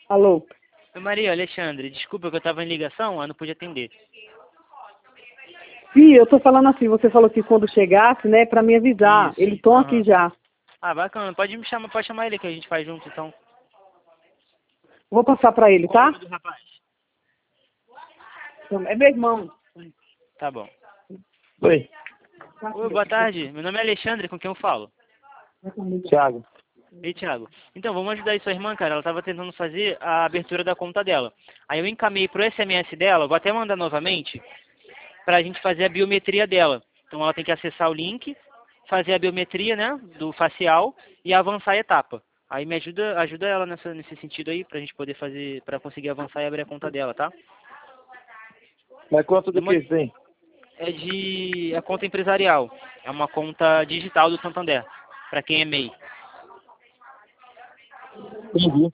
Alô? Oi, Maria, Alexandre, desculpa que eu estava em ligação, eu não pude atender. Sim, eu tô falando assim, você falou que quando chegasse, né, pra me avisar. Isso. Eles estão aqui já. Ah, bacana, pode chamar ele que a gente faz junto, então. Vou passar pra ele, Qual o tá? nome do rapaz? É meu irmão. Tá bom. Oi, Oi, boa tarde, meu nome é Alexandre, com quem eu falo? Thiago. Ei, Thiago. Então, vamos ajudar aí sua irmã, cara. Ela estava tentando fazer a abertura da conta dela. Aí eu encaminhei pro SMS dela, vou até mandar novamente, pra gente fazer a biometria dela. Então ela tem que acessar o link, fazer a biometria, né, do facial e avançar a etapa. Aí ajuda ela nesse sentido aí, pra gente poder fazer, pra conseguir avançar e abrir a conta dela, tá? Mas quanto do que tem? É conta empresarial. É uma conta digital do Santander, pra quem é MEI. Entendi.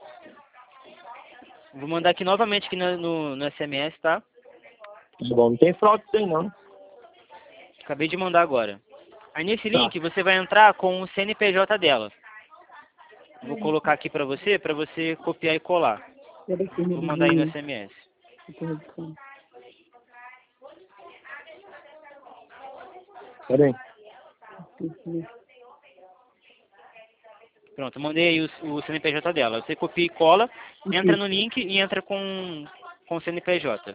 Vou mandar aqui novamente aqui no SMS, tá? Tá bom, não tem fraude tem não. Acabei de mandar agora. Aí nesse Tá. link você vai entrar com o CNPJ dela. Vou colocar aqui pra você copiar e colar. Vou mandar aí no SMS. Pera aí. Pronto, mandei aí o CNPJ dela. Você copia e cola, entra no link e entra com o CNPJ.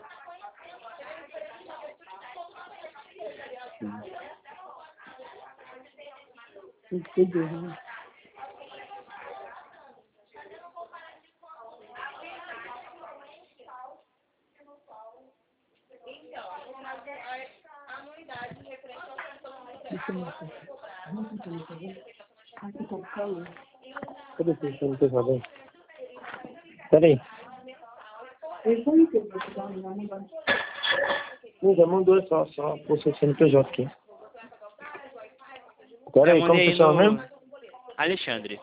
Cadê você não tem problema? Pera aí. Não, já mandou só por seu CNPJ aqui. Pera aí, como mandei que chama mesmo? Alexandre.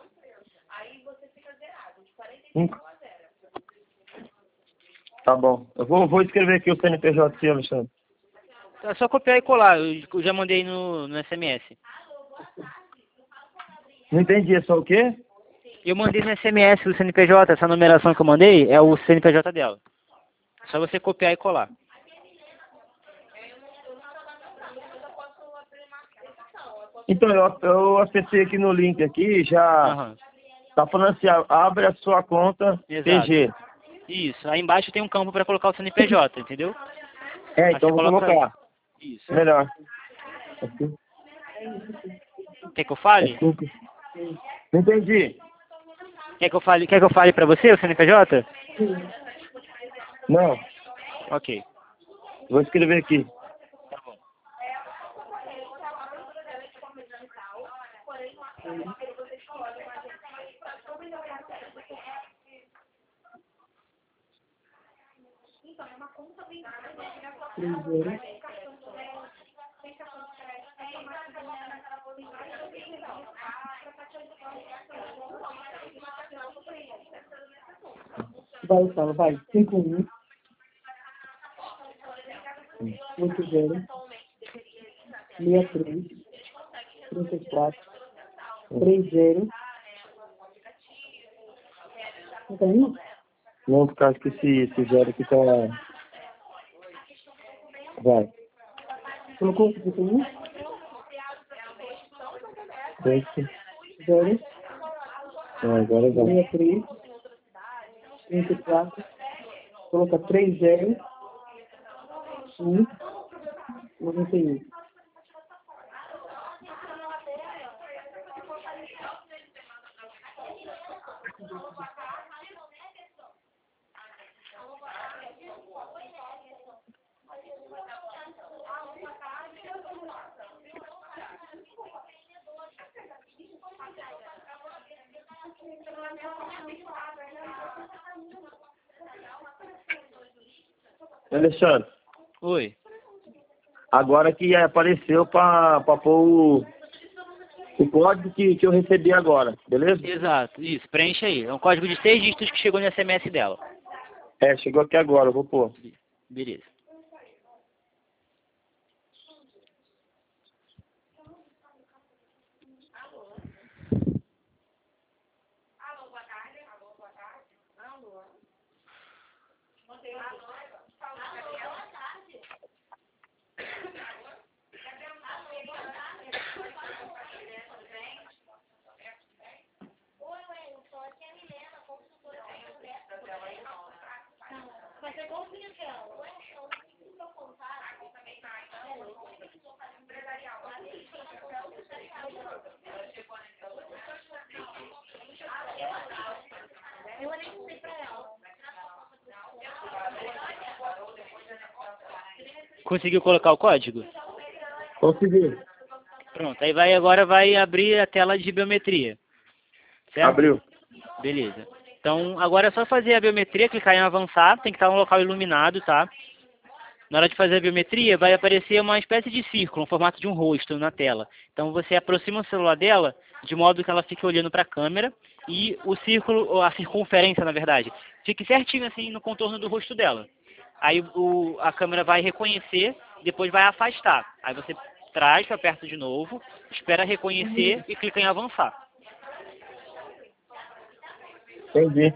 Tá bom. Eu vou escrever aqui o CNPJ seu, Alexandre. É só copiar e colar. Eu já mandei no SMS. Não entendi, é só o quê? Eu mandei no SMS o CNPJ, essa numeração que eu mandei é o CNPJ dela. Só você copiar e colar. Então, eu acessei aqui no link aqui, já Aham. tá falando assim, abre a sua conta Exato. PG. Isso. Aí embaixo tem um campo para colocar o CNPJ, entendeu? É, Aí então você vou coloca aí. colocar. Isso. Melhor. Quer que eu fale? Não entendi. Quer que eu fale para você o CNPJ? Não, Ok. vou escrever aqui. Vai, fala, vai. 51 80 63 34 30. Tá indo? Não, por causa que esse zero aqui tá... Vai. Colocou o 51? 8. 0 Agora vai. 63 34. Coloca 30 1 91. Alexandre, Oi. agora que apareceu pra pôr o código que eu recebi agora, beleza? Exato. Isso. Preenche aí. É um código de 6 dígitos que chegou no SMS dela. É, chegou aqui agora, eu vou pôr. Beleza. Conseguiu colocar o código? Consegui. Pronto, aí agora vai abrir a tela de biometria. Certo? Abriu. Beleza. Então, agora é só fazer a biometria, clicar em avançar, tem que estar num local iluminado, tá? Na hora de fazer a biometria, vai aparecer uma espécie de círculo, um formato de um rosto na tela. Então, você aproxima o celular dela, de modo que ela fique olhando para a câmera, e o círculo, ou a circunferência, na verdade, fique certinho assim no contorno do rosto dela. Aí a câmera vai reconhecer, depois vai afastar. Aí você traz para perto de novo, espera reconhecer e clica em avançar. Entendi.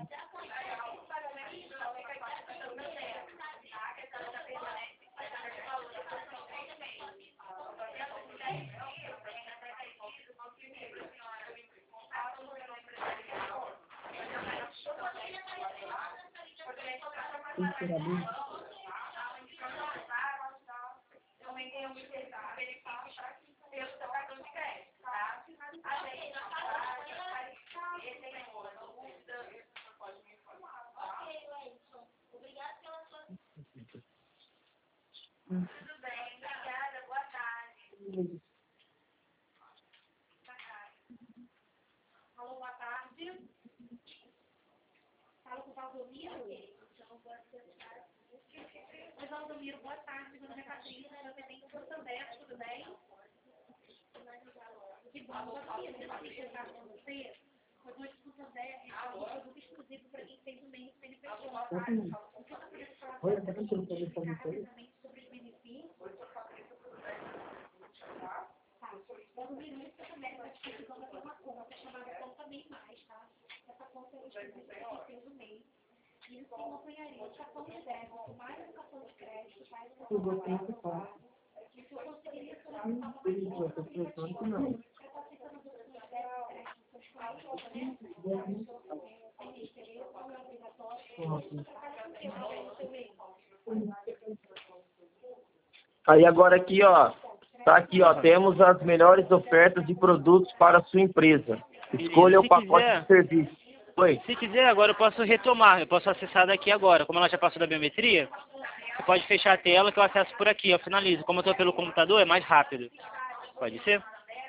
Aí agora aqui, ó, tá aqui, ó, temos as melhores ofertas de produtos para a sua empresa. Escolha o pacote de serviço. Oi. Se quiser, agora eu posso retomar, eu posso acessar daqui agora. Como ela já passou da biometria, você pode fechar a tela que eu acesso por aqui, eu finalizo. Como eu estou pelo computador, é mais rápido. Pode ser?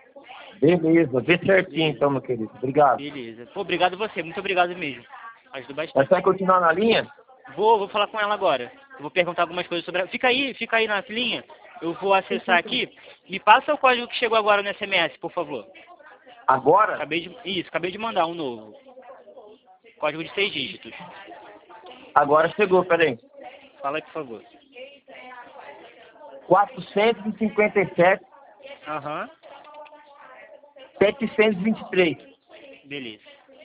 Beleza, vê certinho então, meu querido. Obrigado. Beleza. Pô, obrigado a você, muito obrigado mesmo. Ajudou Mas bastante. vai continuar na linha? Vou falar com ela agora. Eu vou perguntar algumas coisas sobre ela. Fica aí na filinha. Eu vou acessar aqui. Me passa o código que chegou agora no SMS, por favor. Agora? Acabei de mandar um novo. Código de 6 dígitos. Agora chegou, peraí. Fala aí, por favor. 457. Aham. 723. Beleza.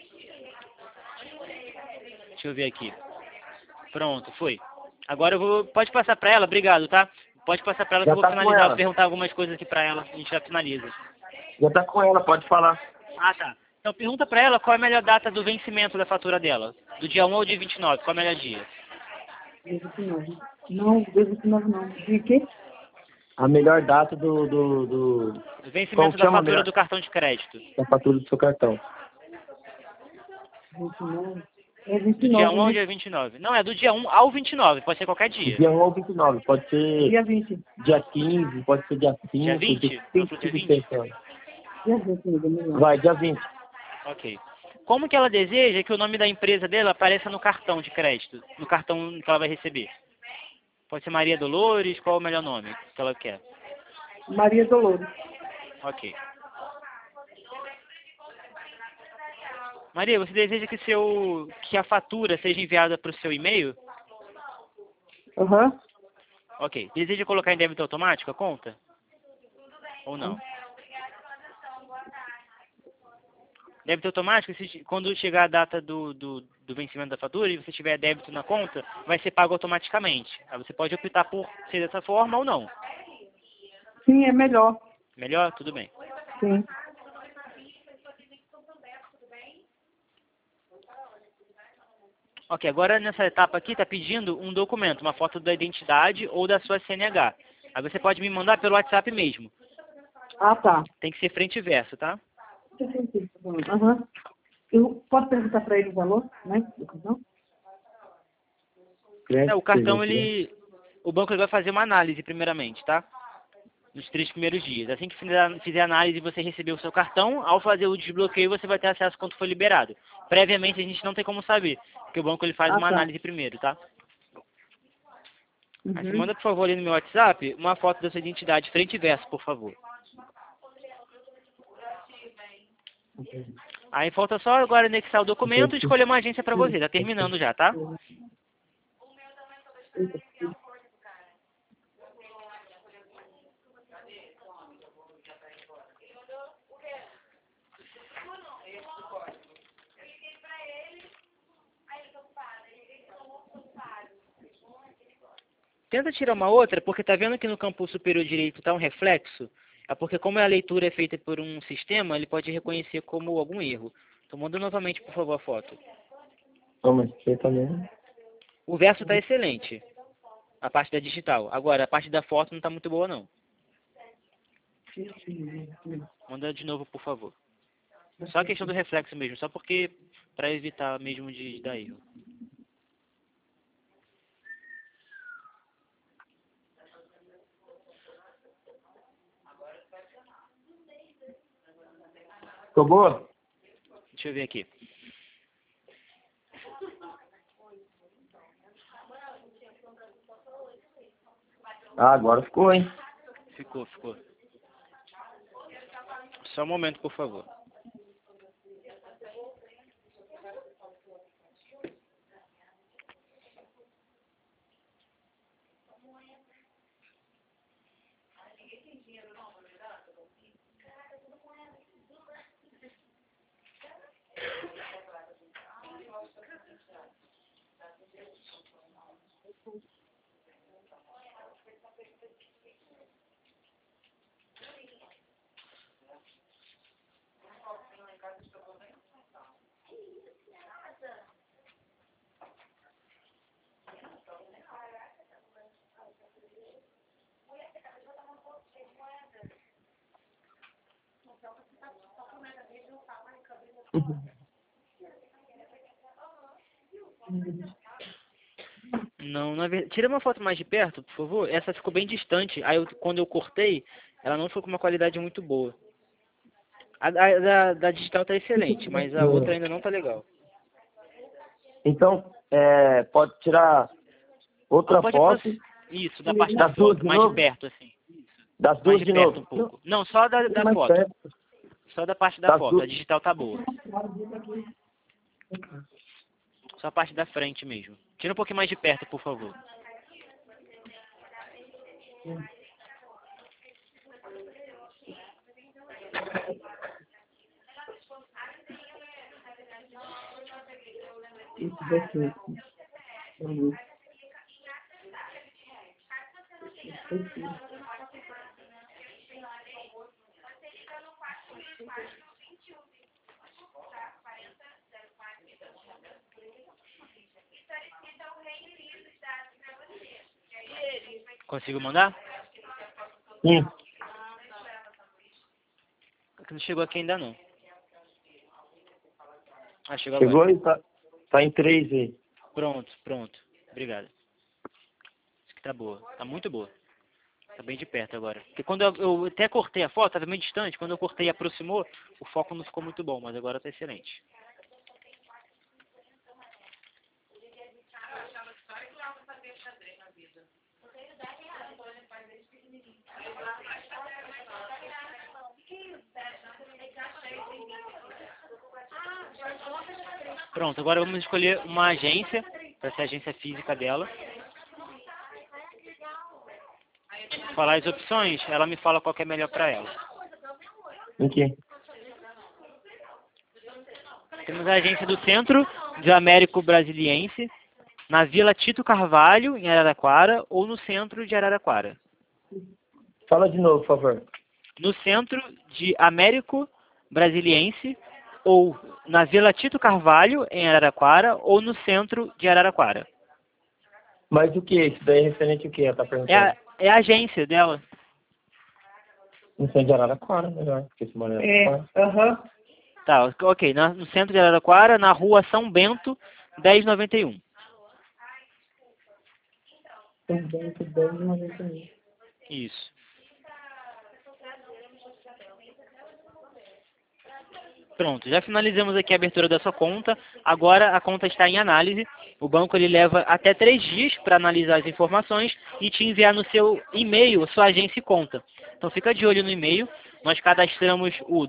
Deixa eu ver aqui. Pronto, foi. Agora eu vou... Pode passar pra ela, obrigado, tá? Pode passar pra ela que eu vou finalizar, vou perguntar algumas coisas aqui pra ela. A gente já finaliza. Já tá com ela, pode falar. Ah, tá. Então pergunta pra ela qual é a melhor data do vencimento da fatura dela. Do dia 1 ao dia 29, qual é o melhor dia? Dia 29. Não, dia 29 não. De quê? A melhor data do Do vencimento da fatura do cartão de crédito. Da fatura do seu cartão. 29. É Do 29, dia 1 ao né? dia 29. Não, é do dia 1 ao 29, pode ser qualquer dia. Dia 1 ao 29, pode ser Dia 20. dia 15, pode ser dia 5. Dia 20? Dia Não, pro dia 20? Dia 20, melhor. Vai, dia 20. Ok. Como que ela deseja que o nome da empresa dela apareça no cartão de crédito? No cartão que ela vai receber? Pode ser Maria Dolores, qual é o melhor nome que ela quer? Maria Dolores. Ok. Maria, você deseja que a fatura seja enviada para o seu e-mail? Aham. Ok. Deseja colocar em débito automático a conta? Ou não? Débito automático, quando chegar a data do vencimento da fatura e você tiver débito na conta, vai ser pago automaticamente. Aí você pode optar por ser dessa forma ou não. Sim, é melhor. Melhor? Tudo bem. Sim. Ok, agora nessa etapa aqui está pedindo um documento, uma foto da identidade ou da sua CNH. Aí você pode me mandar pelo WhatsApp mesmo. Ah, tá. Tem que ser frente e verso, tá? Aham. Eu posso perguntar para ele o valor, né? Do cartão? O cartão, o banco ele vai fazer uma análise primeiramente, tá? Nos 3 primeiros dias. Assim que fizer a análise e você receber o seu cartão, ao fazer o desbloqueio você vai ter acesso quanto foi liberado. Previamente a gente não tem como saber, porque o banco ele faz uma análise primeiro, tá? Aí você manda, por favor, ali no meu WhatsApp, uma foto da sua identidade, frente e verso, por favor. Aí falta só agora anexar o documento e escolher uma agência pra você. Tá terminando já, tá? Tenta tirar uma outra, porque tá vendo que no campo superior direito tá um reflexo? É porque como a leitura é feita por um sistema, ele pode reconhecer como algum erro. Então manda novamente, por favor, a foto. O verso tá excelente. A parte da digital. Agora, a parte da foto não tá muito boa, não. Manda de novo, por favor. Só a questão do reflexo mesmo, só porque para evitar mesmo de dar erro. Ficou boa? Deixa eu ver aqui. Ah, agora ficou, hein? Ficou. Só um momento, por favor. Não, tira uma foto mais de perto, por favor. Essa ficou bem distante. Aí quando eu cortei, ela não ficou com uma qualidade muito boa. A da digital tá excelente, mas a outra ainda não tá legal. Então, pode tirar outra foto. Isso, da parte da foto, mais de perto, assim. Das duas mais de perto um pouco. Não, só da foto. Só da parte da foto. A digital tá boa. Só a parte da frente mesmo. Tira um pouquinho mais de perto, por favor. Consigo mandar? Sim. Não chegou aqui ainda não. Ah, chegou Chegou agora. e tá em 3 aí. Pronto. Obrigado. Isso aqui tá boa. Tá muito boa. Tá bem de perto agora. Porque quando eu até cortei a foto, tava meio distante. Quando eu cortei e aproximou, o foco não ficou muito bom, mas agora tá excelente. Pronto, agora vamos escolher uma agência, para ser a agência física dela. Falar as opções, ela me fala qual que é melhor para ela. Ok. Temos a agência do Centro de Américo Brasiliense, na Vila Tito Carvalho, em Araraquara, ou no centro de Araraquara. Fala de novo, por favor. No Centro de Américo Brasiliense, ou na Vila Tito Carvalho, em Araraquara, ou no centro de Araraquara. Mas o que? Isso daí é referente ao que? Ela tá perguntando. É a agência dela. No centro de Araraquara, melhor. Porque esse mora em Araraquara. Aham. Tá, ok. No centro de Araraquara, na rua São Bento, 1091. Também, 10,91. Isso. Pronto, já finalizamos aqui a abertura da sua conta. Agora a conta está em análise. O banco ele leva até 3 dias para analisar as informações e te enviar no seu e-mail sua agência e conta. Então fica de olho no e-mail. Nós cadastramos o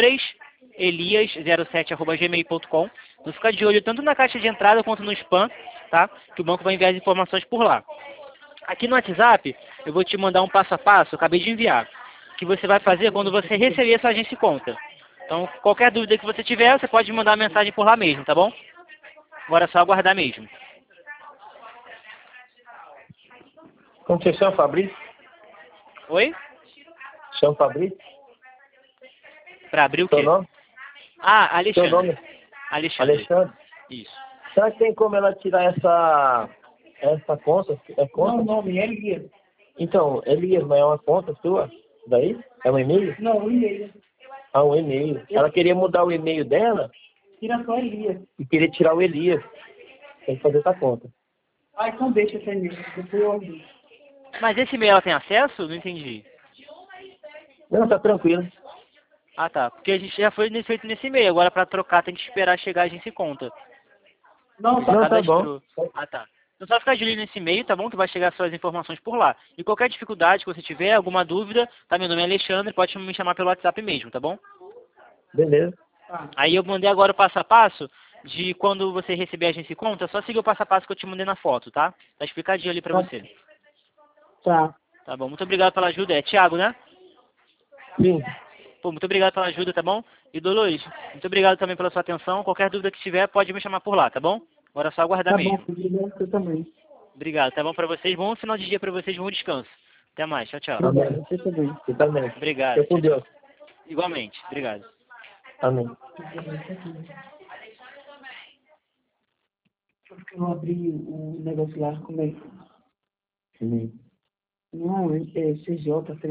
doloreselias07@gmail.com. Então fica de olho tanto na caixa de entrada quanto no spam, tá? Que o banco vai enviar as informações por lá. Aqui no WhatsApp eu vou te mandar um passo a passo, eu acabei de enviar, que você vai fazer quando você receber a sua agência e conta. Então, qualquer dúvida que você tiver, você pode mandar uma mensagem por lá mesmo, tá bom? Agora é só aguardar mesmo. Como você chama, Fabrício? Oi? Chama Fabrício? Pra abrir o Seu quê? nome? Ah, Alexandre. Seu nome? Alexandre. Alexandre? Isso. Será que tem como ela tirar essa conta? É conta? Não, o nome é Elias. Então, Elias, mas é uma conta sua? Daí? É um e-mail? Não, o e-mail. Ah, um e-mail. Ela queria mudar o e-mail dela Tira só Elias. e queria tirar o Elias. Tem que fazer essa conta. Ah, então deixa essa e-mail. Depois eu olho. Mas esse e-mail ela tem acesso? Não entendi. Não, tá tranquilo. Ah, tá. Porque a gente já foi feito nesse e-mail. Agora pra trocar tem que esperar chegar a agência e conta. Não, Não, tá bom. Ah, tá. Então só ficar de olho nesse e-mail, tá bom? Que vai chegar suas informações por lá. E qualquer dificuldade que você tiver, alguma dúvida, tá? Meu nome é Alexandre, pode me chamar pelo WhatsApp mesmo, tá bom? Beleza. Aí eu mandei agora o passo a passo de quando você receber a agência e conta, é só seguir o passo a passo que eu te mandei na foto, tá? Tá explicadinho ali pra você. Tá. Tá bom? Muito obrigado pela ajuda. É Thiago, né? Sim. Pô, muito obrigado pela ajuda, tá bom? E Dolores, muito obrigado também pela sua atenção. Qualquer dúvida que tiver, pode me chamar por lá, tá bom? Agora é só aguardar Tá mesmo. bom, obrigado você também. Obrigado, tá bom pra vocês? Bom final de dia pra vocês, bom descanso. Até mais, tchau, tchau. Obrigado, você também. Você também. Obrigado. Fica com Deus. Igualmente, obrigado. Amém. Porque eu abri o negócio lá, como é? Sim. Não, é CJ,